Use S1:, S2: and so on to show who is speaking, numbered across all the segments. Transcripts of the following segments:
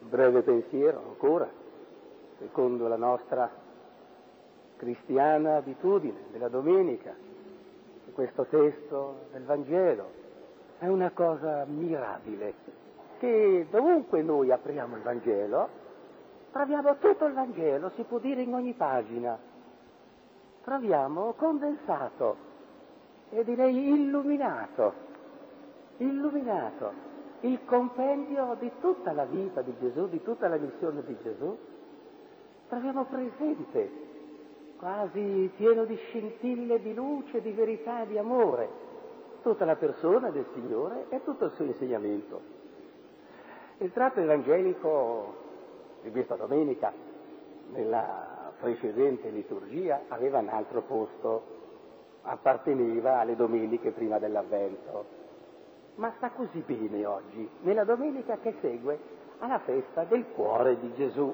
S1: breve pensiero ancora, secondo la nostra cristiana abitudine della domenica, questo testo del Vangelo è una cosa mirabile, che dovunque noi apriamo il Vangelo, troviamo tutto il Vangelo, si può dire in ogni pagina, troviamo condensato e direi illuminato, il compendio di tutta la vita di Gesù, di tutta la missione di Gesù, troviamo presente, quasi pieno di scintille di luce, di verità e di amore, tutta la persona del Signore e tutto il suo insegnamento. Il tratto evangelico di questa domenica, nella precedente liturgia, aveva un altro posto, apparteneva alle domeniche prima dell'Avvento, ma sta così bene oggi, nella domenica che segue alla festa del cuore di Gesù.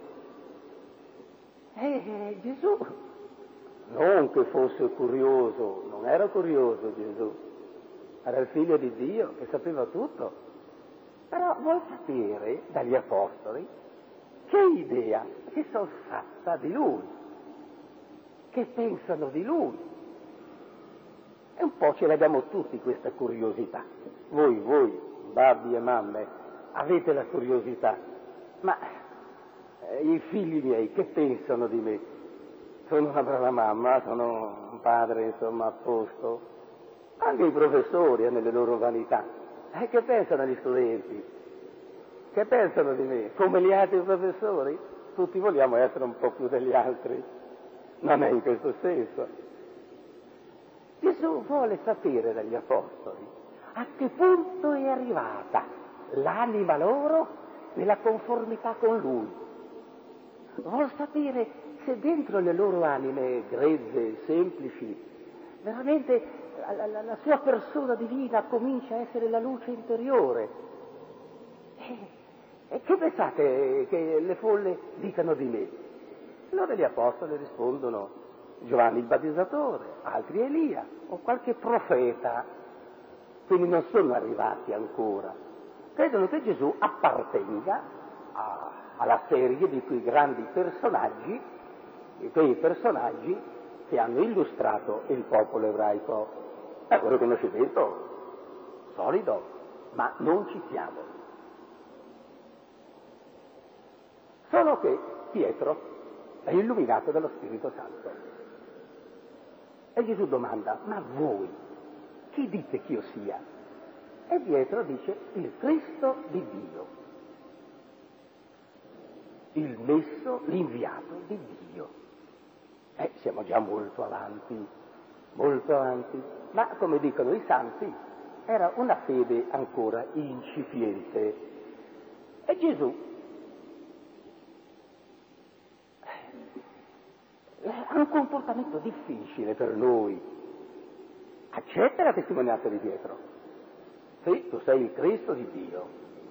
S1: Gesù, non che fosse curioso, non era curioso Gesù, era il figlio di Dio che sapeva tutto, però vuol sapere dagli apostoli che idea si sono fatta di lui, che pensano di lui. E un po' ce l'abbiamo tutti questa curiosità. Voi, babbi e mamme, avete la curiosità, ma i figli miei che pensano di me? Sono una brava mamma, sono un padre, insomma, a posto. Anche i professori nelle loro vanità. Che pensano gli studenti? Che pensano di me? Come gli altri professori? Tutti vogliamo essere un po' più degli altri. Non è in questo senso. Gesù vuole sapere dagli apostoli a che punto è arrivata l'anima loro nella conformità con Lui. Vuol sapere se dentro le loro anime grezze, semplici, veramente la sua persona divina comincia a essere la luce interiore. E che pensate che le folle dicano di me? Allora gli apostoli rispondono Giovanni il Battizzatore, altri Elia o qualche profeta, quindi non sono arrivati ancora. Credono che Gesù appartenga alla serie di quei grandi personaggi, di quei personaggi che hanno illustrato il popolo ebraico. È un riconoscimento solido, ma non ci siamo. Solo che Pietro è illuminato dallo Spirito Santo. E Gesù domanda, ma voi, chi dite che io sia? E Pietro dice, il Cristo di Dio, il messo, l'inviato di Dio. Siamo già molto avanti, ma come dicono i santi, era una fede ancora incipiente. E Gesù ha un comportamento difficile per noi. Accetta la testimonianza di Pietro. Sì, tu sei il Cristo di Dio.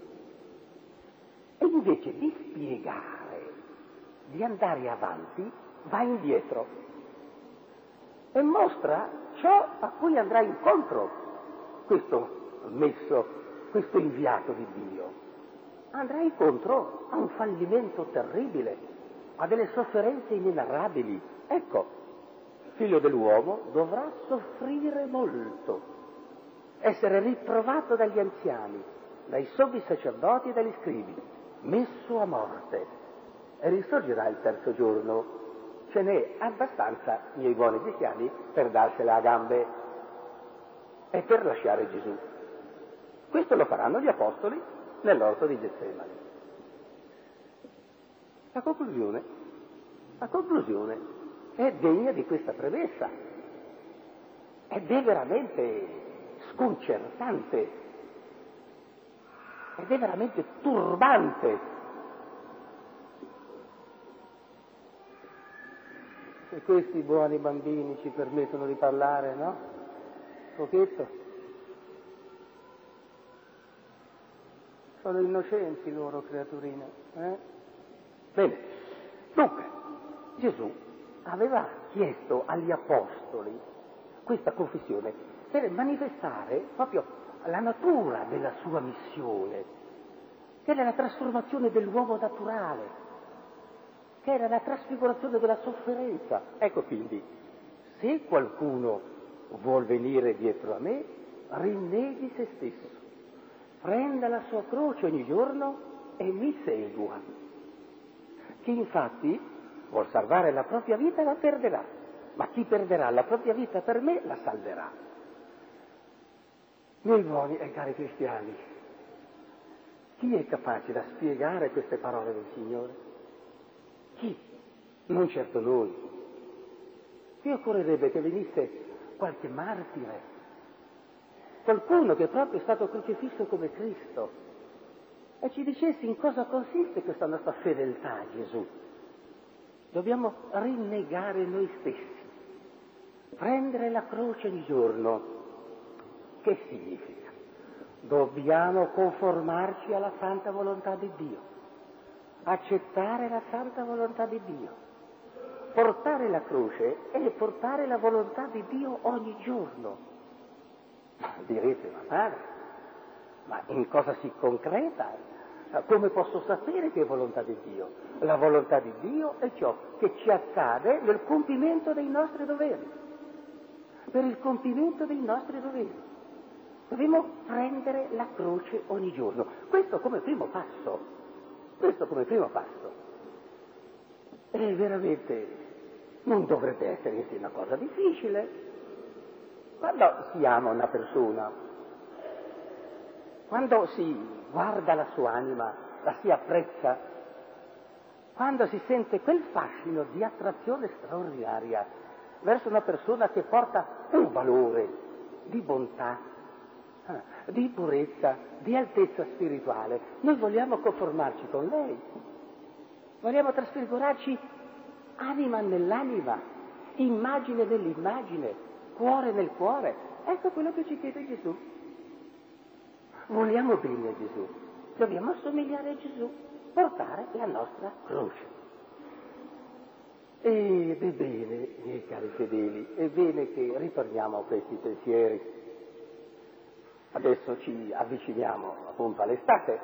S1: E invece di spiegare, di andare avanti, va indietro e mostra ciò a cui andrà incontro questo messo, questo inviato di Dio. Andrà incontro a un fallimento terribile, a delle sofferenze inenarrabili. Ecco, figlio dell'uomo dovrà soffrire molto, essere riprovato dagli anziani, dai sommi sacerdoti e dagli scribi, messo a morte e risorgerà il terzo giorno. Ce n'è abbastanza, miei buoni cristiani, per darsela a gambe e per lasciare Gesù. Questo lo faranno gli apostoli nell'orto di Getsemani. La conclusione è degna di questa premessa ed è veramente sconcertante, ed è veramente turbante. Se questi buoni bambini ci permettono di parlare, no? Un pochetto. Sono innocenti loro, creaturine. Bene, dunque, Gesù aveva chiesto agli apostoli questa confessione per manifestare proprio la natura della sua missione, che era la trasformazione dell'uomo naturale, che era la trasfigurazione della sofferenza. Ecco quindi, se qualcuno vuol venire dietro a me, rinneghi se stesso, prenda la sua croce ogni giorno e mi segua. Chi infatti vuol salvare la propria vita la perderà, ma chi perderà la propria vita per me la salverà. Miei buoni e cari cristiani, chi è capace da spiegare queste parole del Signore? Chi? Non certo noi. Qui occorrerebbe che venisse qualche martire, qualcuno che proprio è stato crocifisso come Cristo e ci dicesse in cosa consiste questa nostra fedeltà a Gesù. Dobbiamo rinnegare noi stessi, prendere la croce ogni giorno. Che significa? Dobbiamo conformarci alla santa volontà di Dio, accettare la santa volontà di Dio. Portare la croce è portare la volontà di Dio ogni giorno. Direte, ma in cosa si concreta? Come posso sapere che è volontà di Dio? La volontà di Dio è ciò che ci accade nel compimento dei nostri doveri. Per il compimento dei nostri doveri. Dobbiamo prendere la croce ogni giorno. Questo come primo passo. E veramente non dovrebbe essere una cosa difficile. Quando si ama una persona, quando si guarda la sua anima, la si apprezza, quando si sente quel fascino di attrazione straordinaria verso una persona che porta un valore di bontà, di purezza, di altezza spirituale, noi vogliamo conformarci con lei, vogliamo trasfigurarci anima nell'anima, immagine nell'immagine, cuore nel cuore. Ecco quello che ci chiede Gesù. Vogliamo bene a Gesù, dobbiamo assomigliare a Gesù, portare la nostra croce. Ed è bene, miei cari fedeli, è bene che ritorniamo a questi pensieri. Adesso ci avviciniamo appunto all'estate,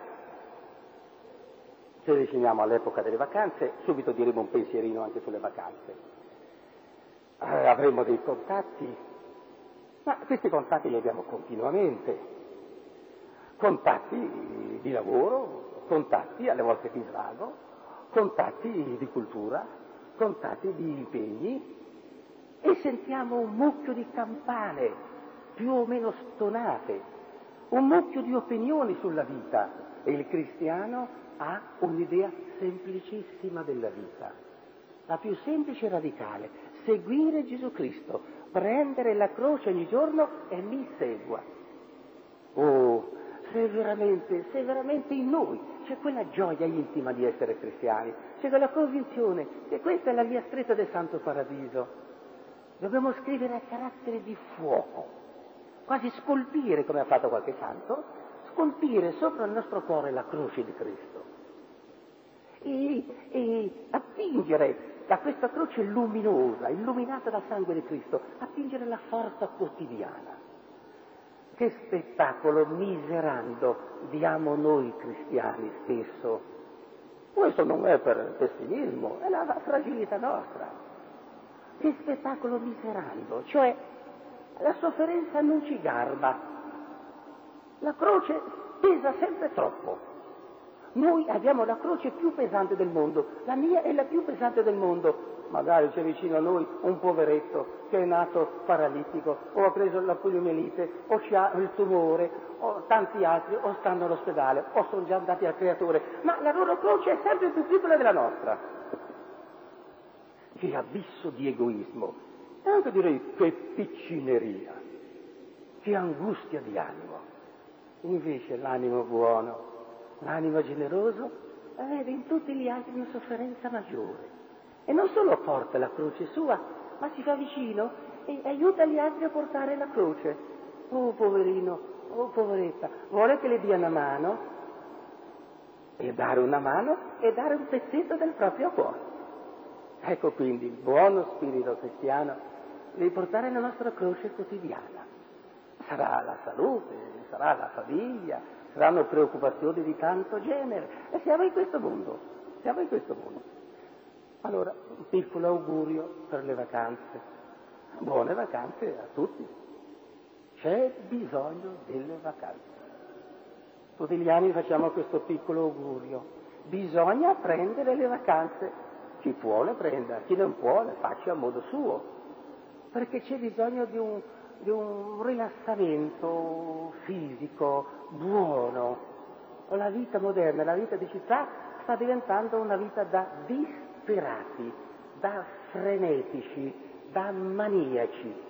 S1: ci avviciniamo all'epoca delle vacanze, subito diremo un pensierino anche sulle vacanze. Avremo dei contatti, ma questi contatti li abbiamo continuamente, contatti di lavoro, contatti alle volte di svago, contatti di cultura, contatti di impegni, e sentiamo un mucchio di campane più o meno stonate, un mucchio di opinioni sulla vita, e il cristiano ha un'idea semplicissima della vita, la più semplice e radicale: seguire Gesù Cristo, prendere la croce ogni giorno e mi segua. Oh, se veramente in noi c'è quella gioia intima di essere cristiani, c'è quella convinzione che questa è la via stretta del Santo Paradiso, dobbiamo scrivere a carattere di fuoco, quasi scolpire, come ha fatto qualche santo, scolpire sopra il nostro cuore la croce di Cristo e attingere da questa croce luminosa, illuminata dal sangue di Cristo, attingere la forza quotidiana. Che spettacolo miserando diamo noi cristiani spesso. Questo non è per pessimismo, è la fragilità nostra. Che spettacolo miserando, cioè la sofferenza non ci garba, la croce pesa sempre troppo. Noi abbiamo la croce più pesante del mondo, la mia è la più pesante del mondo. Magari c'è vicino a noi un poveretto che è nato paralitico, o ha preso la poliomielite, o ha il tumore, o tanti altri, o stanno all'ospedale, o sono già andati al creatore, ma la loro croce è sempre più piccola della nostra. Che abisso di egoismo, e anche direi che piccineria, che angustia di animo. Invece l'animo buono, l'animo generoso, vede in tutti gli altri una sofferenza maggiore. E non solo porta la croce sua, ma si fa vicino e aiuta gli altri a portare la croce. Oh poverino, oh poveretta, vuole che le dia una mano, e dare una mano e dare un pezzetto del proprio cuore. Ecco quindi il buono spirito cristiano di portare la nostra croce quotidiana. Sarà la salute, sarà la famiglia, saranno preoccupazioni di tanto genere. E siamo in questo mondo, siamo in questo mondo. Allora, un piccolo augurio per le vacanze. Buone vacanze a tutti. C'è bisogno delle vacanze. Tutti gli anni facciamo questo piccolo augurio. Bisogna prendere le vacanze. Chi può le prenda, chi non può le faccia a modo suo. Perché c'è bisogno di un rilassamento fisico buono. La vita moderna, la vita di città sta diventando una vita da disperati, da frenetici, da maniaci.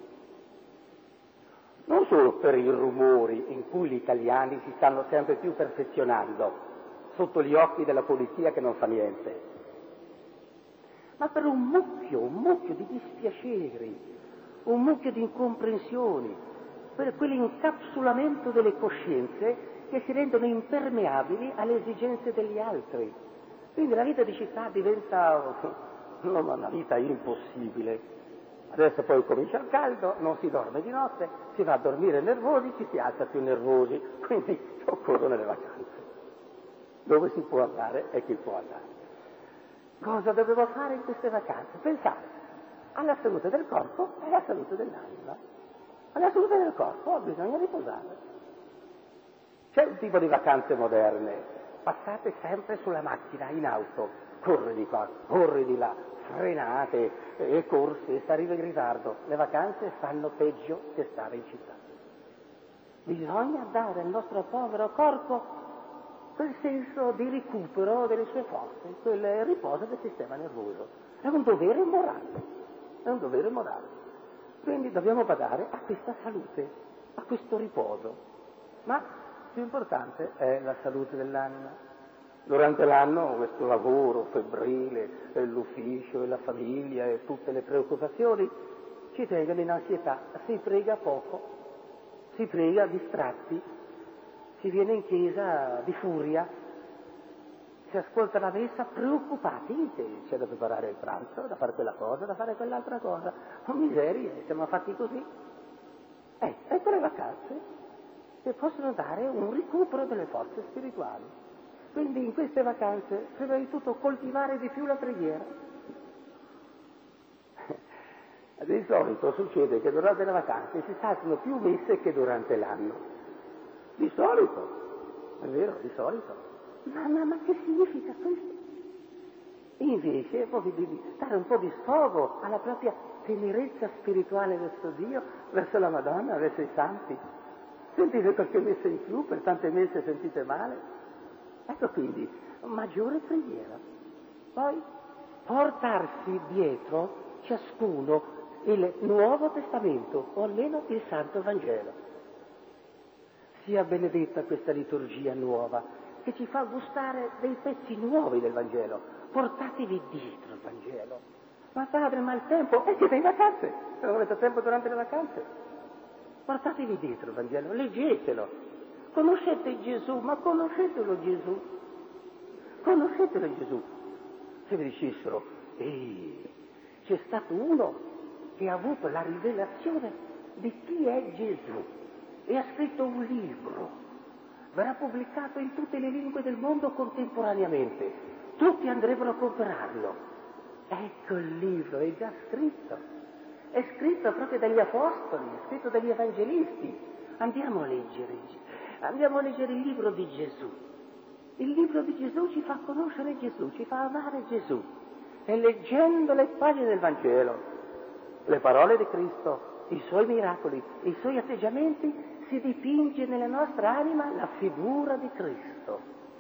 S1: Non solo per i rumori in cui gli italiani si stanno sempre più perfezionando sotto gli occhi della polizia che non fa niente, ma per un mucchio di dispiaceri, un mucchio di incomprensioni, per quell'incapsulamento delle coscienze che si rendono impermeabili alle esigenze degli altri. Quindi la vita di città diventa una vita impossibile. Adesso poi comincia il caldo, non si dorme di notte, si va a dormire nervosi, ci si alza più nervosi, quindi occorrono le vacanze. Dove si può andare e chi può andare. Cosa dovevo fare in queste vacanze? Pensare alla salute del corpo e alla salute dell'anima. Alla salute del corpo bisogna riposare. C'è un tipo di vacanze moderne, passate sempre sulla macchina, in auto, corri di qua, corri di là, frenate e corse, si arriva in ritardo. Le vacanze fanno peggio che stare in città. Bisogna dare al nostro povero corpo quel senso di recupero delle sue forze, quel riposo del sistema nervoso. È un dovere morale, Quindi dobbiamo badare a questa salute, a questo riposo. Ma più importante è la salute dell'anima. Durante l'anno questo lavoro febbrile, l'ufficio e la famiglia e tutte le preoccupazioni ci tengono in ansietà. Si prega poco, si prega distratti, si viene in chiesa di furia, si ascolta la messa preoccupati che c'è da preparare il pranzo, da fare quella cosa, da fare quell'altra cosa. Oh miserie, siamo fatti così. Ecco le vacanze che possono dare un recupero delle forze spirituali. Quindi in queste vacanze, prima di tutto, coltivare di più la preghiera. Di solito succede che durante le vacanze si saltano più messe che durante l'anno. Di solito, è vero, di solito. Ma che significa questo? Invece di dare un po' di sfogo alla propria tenerezza spirituale verso Dio, verso la Madonna, verso i santi. Sentite qualche messa in più, per tante messe sentite male. Ecco quindi, maggiore preghiera. Poi portarsi dietro ciascuno il Nuovo Testamento, o almeno il Santo Vangelo. Sia benedetta questa liturgia nuova, che ci fa gustare dei pezzi nuovi del Vangelo. Portatevi dietro il Vangelo. Ma padre, ma il tempo? Siete in vacanze, non avete tempo durante le vacanze. Portatevi dietro il Vangelo, leggetelo. Conoscete Gesù, ma conoscetelo Gesù. Conoscetelo Gesù. Se vi dicessero, c'è stato uno che ha avuto la rivelazione di chi è Gesù e ha scritto un libro, verrà pubblicato in tutte le lingue del mondo contemporaneamente, tutti andrebbero a comprarlo. Ecco il libro, è già scritto, è scritto proprio dagli apostoli, è scritto dagli evangelisti. Andiamo a leggere il libro di Gesù. Il libro di Gesù ci fa conoscere Gesù, ci fa amare Gesù. E leggendo le pagine del Vangelo, le parole di Cristo, i suoi miracoli, i suoi atteggiamenti, si dipinge nella nostra anima la figura di Cristo.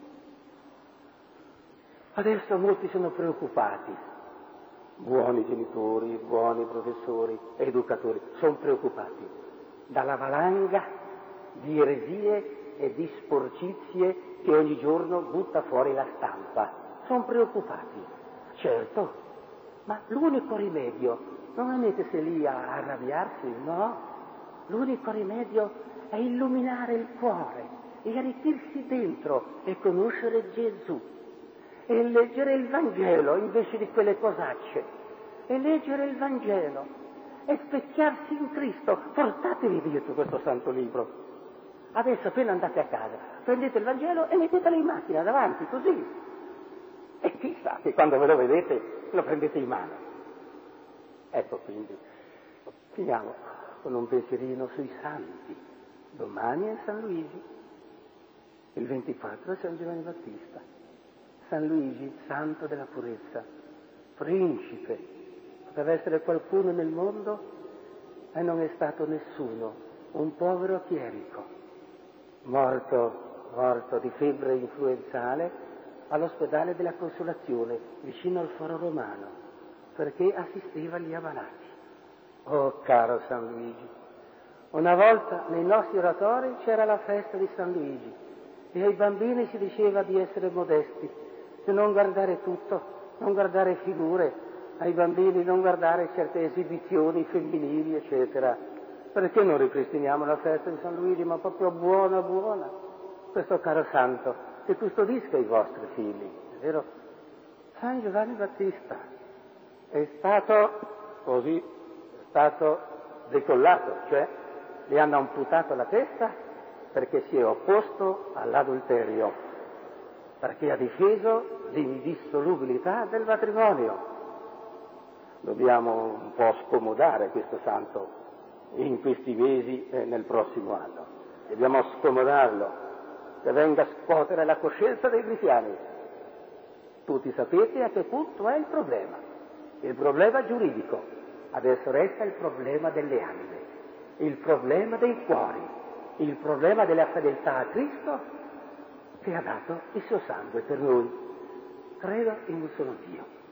S1: Adesso molti sono preoccupati, buoni genitori, buoni professori, educatori, sono preoccupati dalla valanga di eresie e di sporcizie che ogni giorno butta fuori la stampa. Sono preoccupati, certo, ma l'unico rimedio non è mettersi lì a arrabbiarsi, no. L'unico rimedio è illuminare il cuore e arricchirsi dentro e conoscere Gesù e leggere il Vangelo invece di quelle cosacce, e leggere il Vangelo e specchiarsi in Cristo. Portatevi dietro questo santo libro. Adesso appena andate a casa, prendete il Vangelo e mettetelo in macchina davanti, così. E chissà che quando ve lo vedete lo prendete in mano. Ecco, quindi, finiamo con un pensierino sui santi. Domani è San Luigi, il 24 è San Giovanni Battista. San Luigi, santo della purezza, principe, poteva essere qualcuno nel mondo e non è stato nessuno, un povero chierico, morto di febbre influenzale all'ospedale della Consolazione, vicino al Foro Romano, perché assisteva gli ammalati. Oh, caro San Luigi, una volta nei nostri oratori c'era la festa di San Luigi e ai bambini si diceva di essere modesti, di non guardare tutto, non guardare figure, ai bambini non guardare certe esibizioni femminili, eccetera. Perché non ripristiniamo la festa di San Luigi, ma proprio buona, buona? Questo caro santo, che custodisca i vostri figli, è vero? San Giovanni Battista è stato decollato, cioè gli hanno amputato la testa perché si è opposto all'adulterio, perché ha difeso l'indissolubilità del matrimonio. Dobbiamo un po' scomodare questo santo in questi mesi e nel prossimo anno. Dobbiamo scomodarlo, che venga a scuotere la coscienza dei cristiani. Tutti sapete a che punto è il problema giuridico. Adesso resta il problema delle anime, il problema dei cuori, il problema della fedeltà a Cristo che ha dato il suo sangue per noi. Credo in un solo Dio.